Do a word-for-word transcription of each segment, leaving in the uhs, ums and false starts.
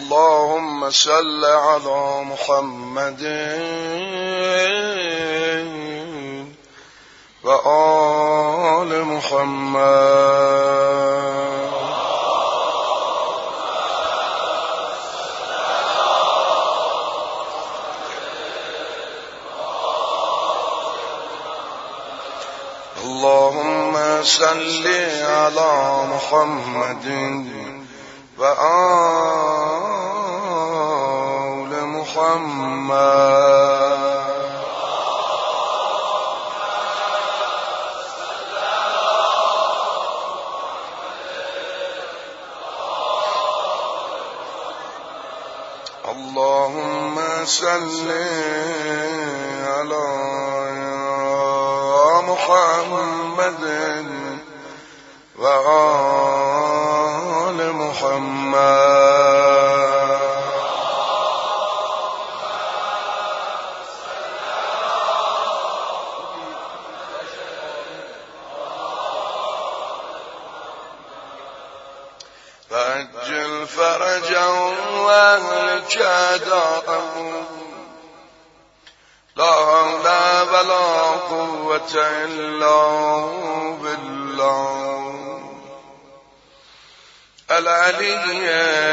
اللهم صل على محمد و آل محمد. اللهم صل على محمد و آل محمد. اللهم صل على محمد و آل محمد. وعجل فرجا واهلك أعداءهم لا حول ولا قوة إلا بالله العلي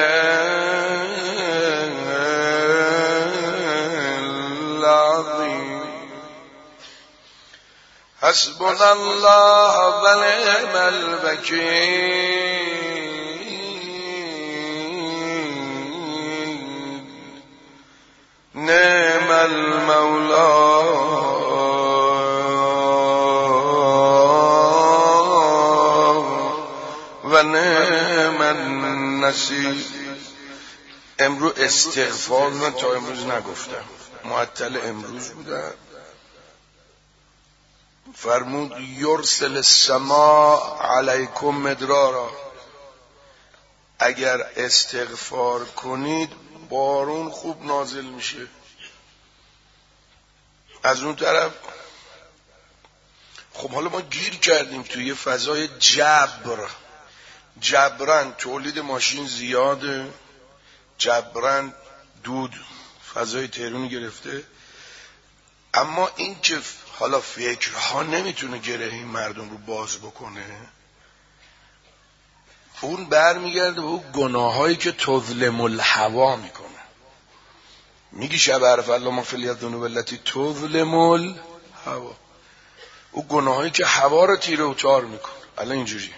العظيم. حسبنا الله ونعم الوكيل. نعم المولى و نعم النصیر. امروز استغفار من تا امروز نگفتم، معطل امروز بودم. فرمود یرسل السماء علیکم مدرارا، اگر استغفار کنید بارون خوب نازل میشه. از اون طرف خب حالا ما گیر کردیم توی فضای جبر. جبران تولید ماشین زیاده، جبران دود فضای تهرون گرفته، اما این که حالا فکرها نمیتونه گره این مردم رو باز بکنه، اون برمیگرده به اون گناهایی که تظلم الهوا میکنه. میگی شب عرف الله ما فلیت ذنوب التي تظلم الهوا، اون گناهایی که هوا رو تیره و تار میکنه. الان اینجوری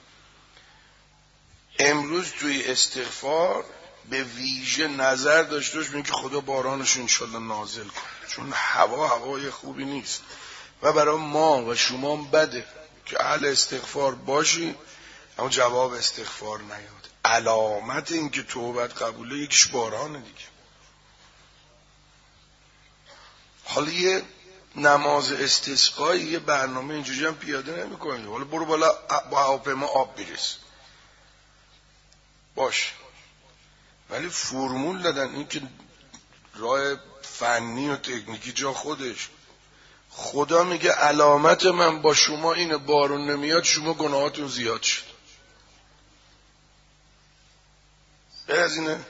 امروز توی استغفار به ویژه نظر داشته باش، میگه خدا بارانش انشالله نازل کنه، چون هوا هوای خوبی نیست و برای ما و شما بده که اهل استغفار باشی اما جواب استغفار نیاد. علامت این که توبت قبوله یکیش بارانه دیگه. حالا یه نماز استسقایی یه برنامه اینجوری هم پیاده نمی کنی، حالا برو بالا با هواپیما آب بیرس باش، ولی فرمول دادن این که راه فنی و تکنیکی جا خودش. خدا میگه علامت من با شما اینه، بارون نمیاد شما گناهاتون زیاد شد. غیر از اینه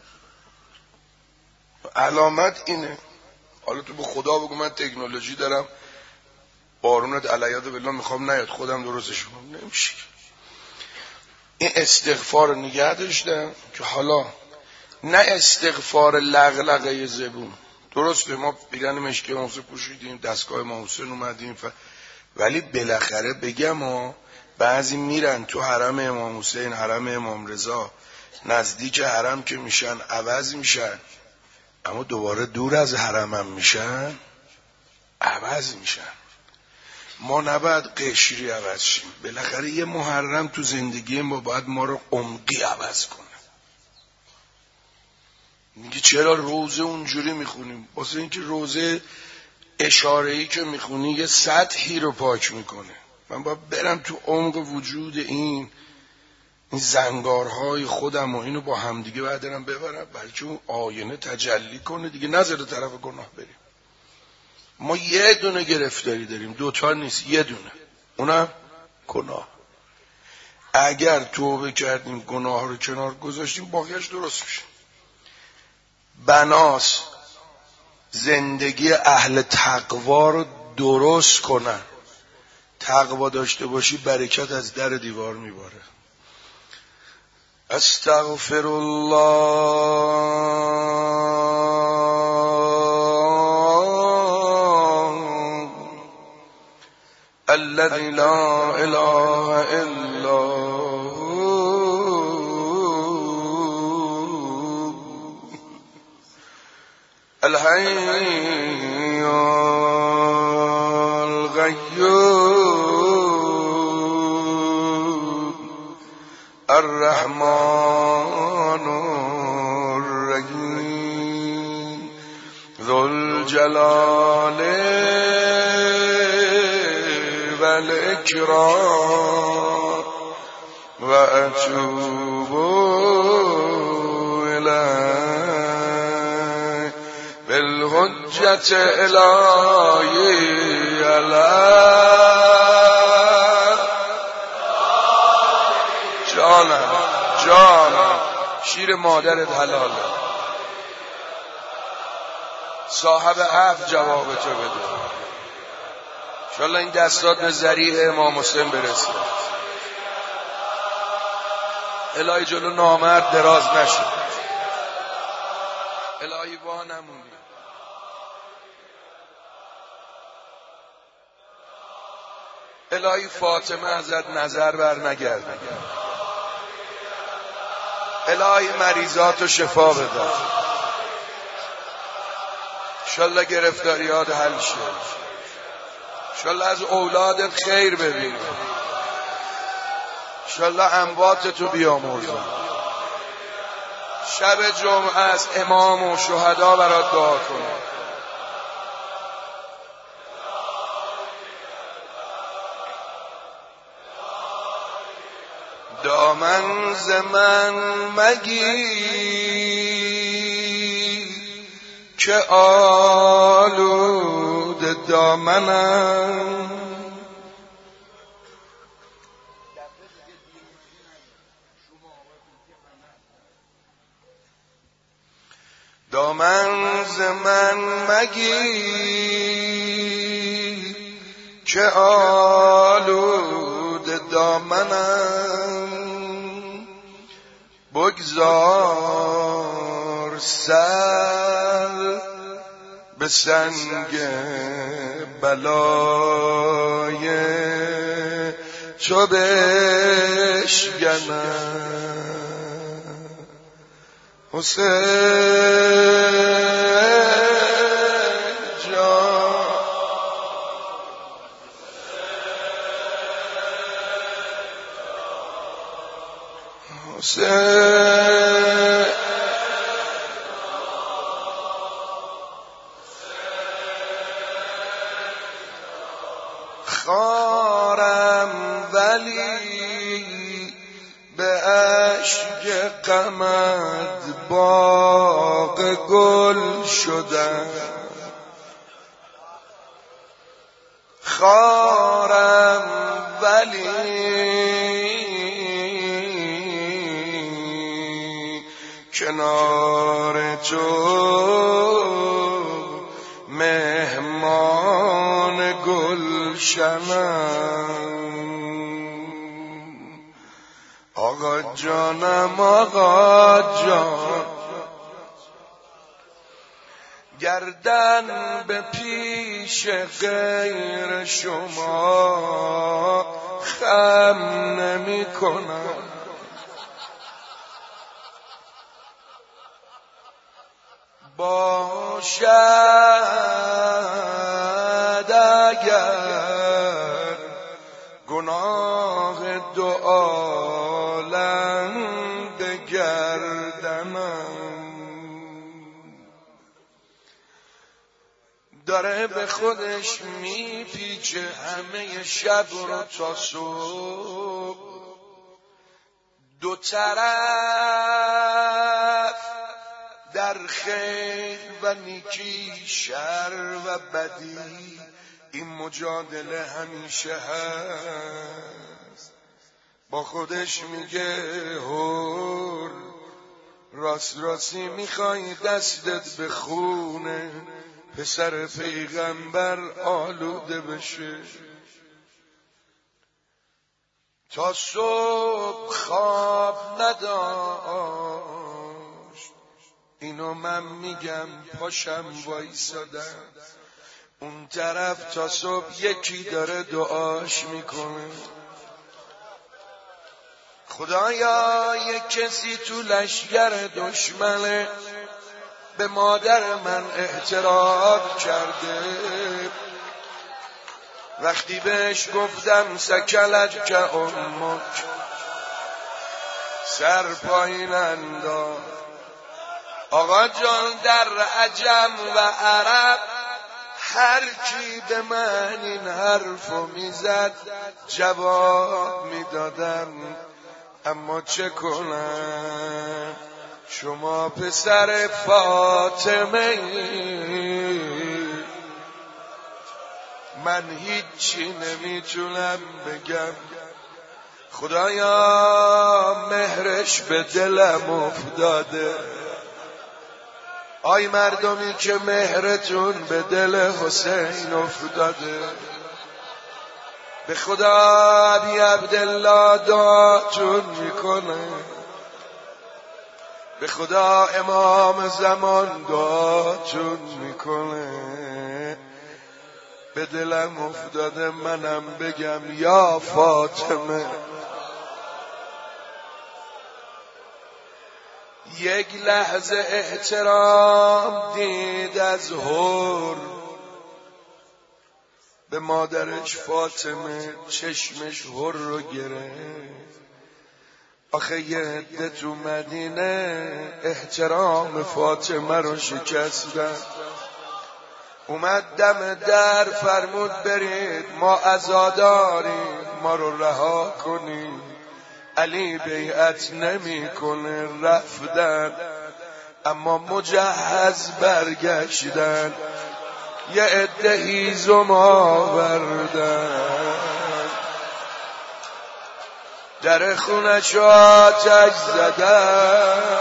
علامت اینه. حالا تو به خدا بگو من تکنولوژی دارم بارونت علیاذ بالله میخوام نیاد خودم درستش کنم، نمیشه. این استغفار رو نگه داشتم که حالا نه استغفار لغلقه زبون، درسته ما پیرن مشکی ماموسه پوشیدیم، دستگاه ماموسه اومدیم ف... ولی بالاخره بگم ها بعضی میرن تو حرم امام حسین، حرم امام رضا، نزدیک حرم که میشن عوض میشن، اما دوباره دور از حرم هم میشن عوض میشن. ما نباید قشری عوض شیم، بالاخره یه محرم تو زندگی ما باید ما رو عمقی عوض کنه. میگه چرا روزه اونجوری میخونیم؟ واسه اینکه روزه اشاره‌ای که میخونی یه سطحی رو پاک میکنه. من باید برم تو عمق وجود این این زنگارهای خودم و اینو با همدیگه باید برم ببرم، بلکه اون آینه تجلی کنه دیگه، نذاره طرف گناه بریم. ما یه دونه گرفتاری داریم، دوتا نیست، یه دونه، اونم گناه. اگر توبه کردیم گناه رو کنار گذاشتیم باقیش درست میشه. بناس زندگی اهل تقوا رو درست کنن. تقوا داشته باشی برکت از در دیوار میباره. استغفر الله الذي لا اله الا هو الحي القيوم الرحمن الرحيم ذو الجلال والإكرام وأتوب إليه بالحجة إلهي على جانم جانم شیر مادرت حلاله. صاحب عفو جواب تو بده. انشالله این دستات به ذریع امام حسین برسه. الهی جلو نامرد دراز نشه. الهی وا نمونی. الهی فاطمه ازت نظر بر نگرد. الهی مریضاتو شفا بده. انشالله گرفتاریات حل شه. انشالله از اولادت خیر ببین. انشالله امواتتو بیامرزن. شب جمعه است امام و شهدا برات دعا کنه. دامن ز من مگیر که آلود دامنم. دامن ز من مگیر که آلود دامنم. بگذار سر به سنگ بلای تو بشکنم. حسین جان حسین خارم ولی به اشک غمت باغ گل شدم. خارم ولی کنار تو مهمان گلشنم. آقا جانم آقا جان گردن به پیش غیر شما خم نمی کنم. باشد اگر گناه دو عالم به گردنم. داره به خودش میپیچه همه شب رو تا صبح. دو طرف در خیر و نیکی شر و بدی این مجادله همیشه هست. با خودش میگه هر راست راستی میخوای دستت به خونه پسر پیغمبر آلوده بشه؟ تا صبح خواب نداشت، اینو من میگم پاشم وایسادم، اون طرف تا صبح یکی داره دعاش میکنه، خدایا یک کسی تو لشگر دشمنه به مادر من اعتراض کرده، وقتی بهش گفتم سکلت که امک سر پایین انداخت. آقا جان در عجم و عرب هر کی به من این حرفو میزد جواب میدادم، اما چه کنم شما پسر فاطمه، من هیچی نمیتونم بگم. خدایا مهرش به دلم افتاده، آی مردمی که مهرتون به دل حسین افتاده، به خدا ابی عبدالله دعاتون میکنه، به خدا امام زمان دعاتون میکنه، به دلم افتاده منم بگم یا فاطمه. یک لحظه احترام دید از هور به مادرش فاطمه، چشمش هور رو گرفت. آخه یه عده تو مدینه احترام فاطمه رو شکستن، اومد دم در فرمود برید ما عزاداریم، ما رو رها کنید. علی بیعت نمی کنه، رفتن اما مجهز برگشتن، یه عده هیزم آوردن، در خونش آتش زدن،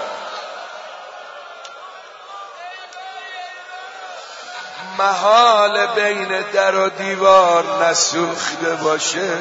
محال بین در و دیوار نسوخته باشه.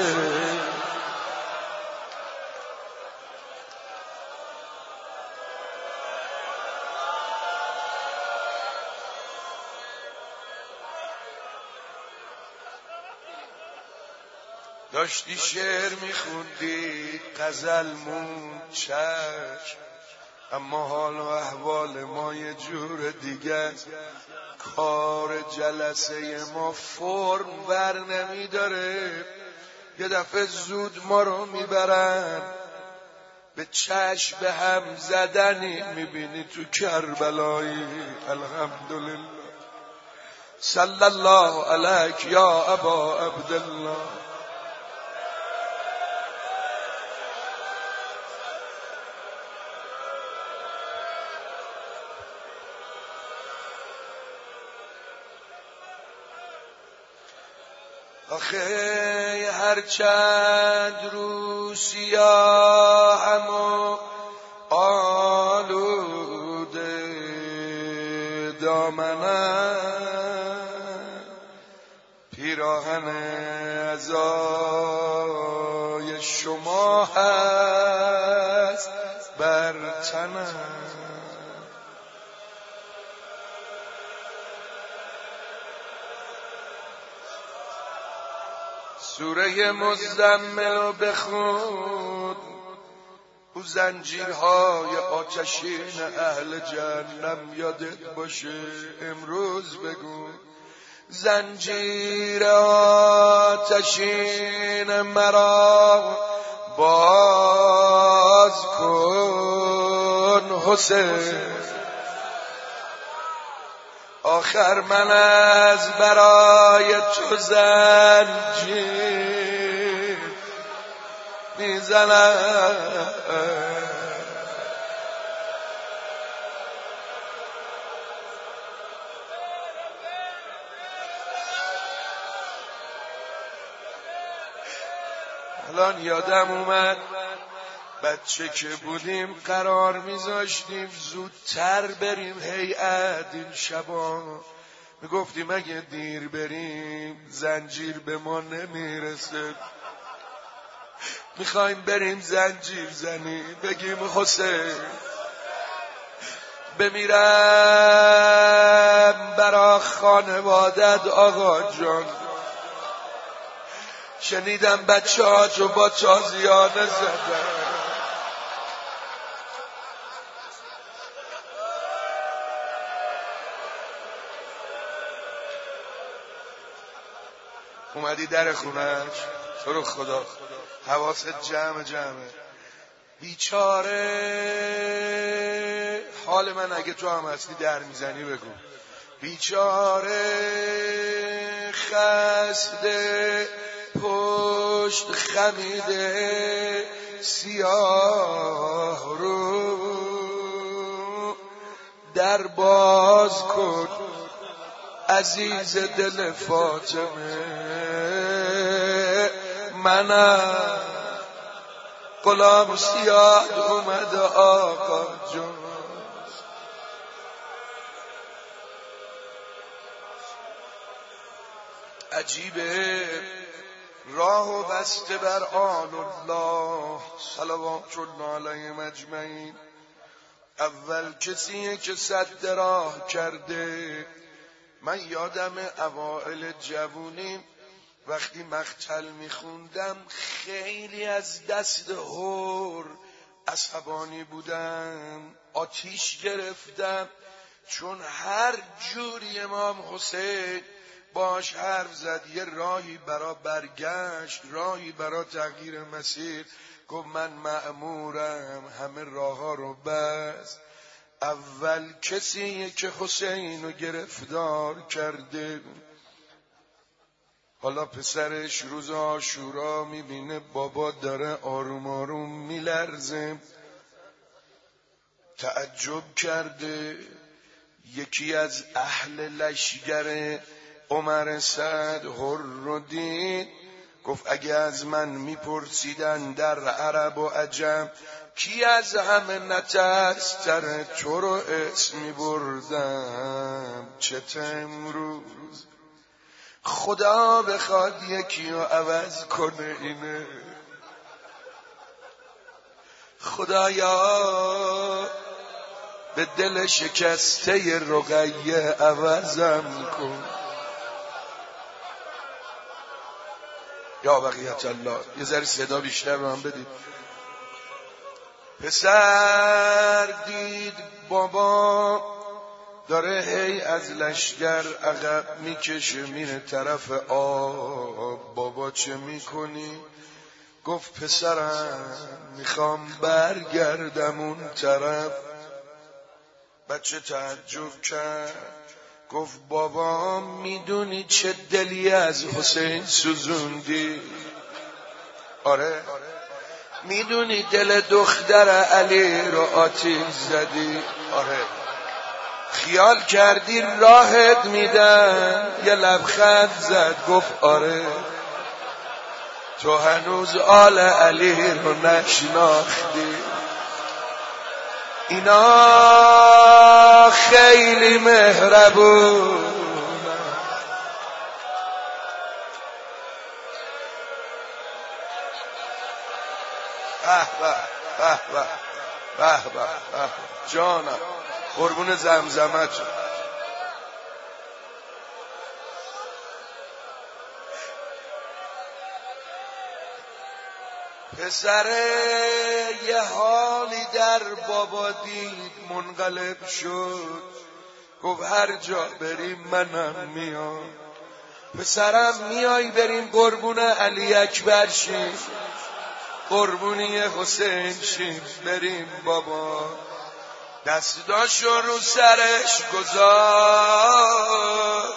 داشتی شعر میخوندی غزل مون چشم، اما حال و احوال ما یه جور دیگه، کار جلسه ما فرم ور نمیداره، یه دفعه زود ما رو میبرن به چشم به هم زدنی میبینی تو کربلایی. الحمدلله صلی الله علیک یا ابا عبدالله. آخه هر چند رو سیاهم و آلوده دامنم، پیراهن عزای شما هست بر تنم. سوره مزمل رو بخون، او زنجیرهای آتشین اهل جهنم یادت باشه. امروز بگو زنجیر آتشین مرا باز کن حسین، آخر من از برای تو زنجیر میزنم. الان یادم اومد بچه که بودیم قرار میذاشتیم زودتر بریم هیئت این شبا، میگفتیم اگه دیر بریم زنجیر به ما نمیرسه، میخوایم بریم زنجیر زنی بگیم حسین بمیرم برا خانوادت آقا جان. شنیدم بچه ها تو با تازیانه زدن. اومدی در خونش تو رو خدا حواست جمع جمعه. بیچاره حال من اگه تو هم هستی در میزنی بگو. بیچاره خسته پشت خمیده سیاه رو در باز کن عزیز دل فاطمه، منم غلام سیاد اومد آقا جان. عجیبه راه و بسته بر آل الله صلوات الله علیهم اجمعین. اول کسیه که صد راه کرده. من یادم اوائل جوونیم وقتی مقتل میخوندم خیلی از دست هور عصبانی بودم، آتیش گرفتم، چون هر جوری امام حسین باش حرف زد یه راهی برا برگشت، راهی برا تغییر مسیر. گفت من مأمورم همه راه ها رو بس. اول کسیه که حسین رو گرفتار کرده. حالا پسرش روز عاشورا میبینه بابا داره آروم آروم میلرزه، تعجب کرده. یکی از اهل لشگر عمر سعد هر رو دید، گفت اگه از من میپرسیدن در عرب و عجم کی از همه نترستر تو رو اسم میبردم، چه امروز خدا بخواد یکی رو عوض کنه اینه. خدایا به دل شکسته رقیه عوضم کن. یا بقیت الله. یه ذره صدا بیشتر رو هم بدید. پسر دید بابا داره هی از لشگر عقب میکشه میره طرف آب. بابا چه میکنی؟ گفت پسرم میخوام برگردم اون طرف. بچه تعجب کرد، گفت بابا میدونی چه دلی از حسین سوزوندی؟ آره. میدونی دل دختر علی رو آتیش زدی؟ آره. خیال کردی راهت میدن؟ یه لبخند زد گفت آره. تو هنوز آل علی رو نشناختی. اینا خیلی مهربون. به به به به به به جانم قربون زمزمت. پسر یه حالی در بابا دید منقلب شد، گفت هر جا بریم منم میام. پسرم میای بریم قربون علی اکبر شیم، قربونی حسین شیم، بریم بابا. دستاشو رو سرش گذاشت،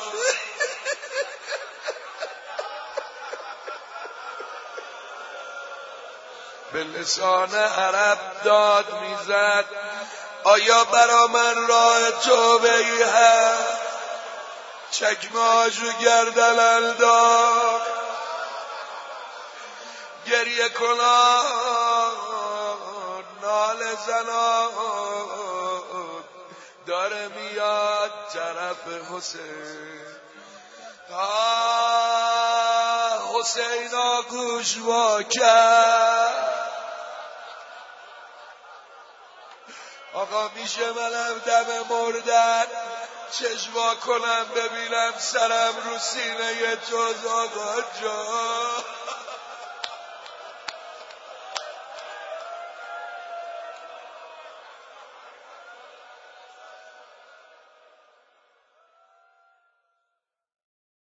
به لسان عرب داد میزد آیا برا من راه توبه‌ای هست؟ چکمه هاشو گردن انداخت، گریه کن زنان داره میاد طرف حسین. آه حسینا گوش وا کرد. آقا میشه منم دم مردن چشوا کنم ببینم سرم رو سینه تو آقا جان.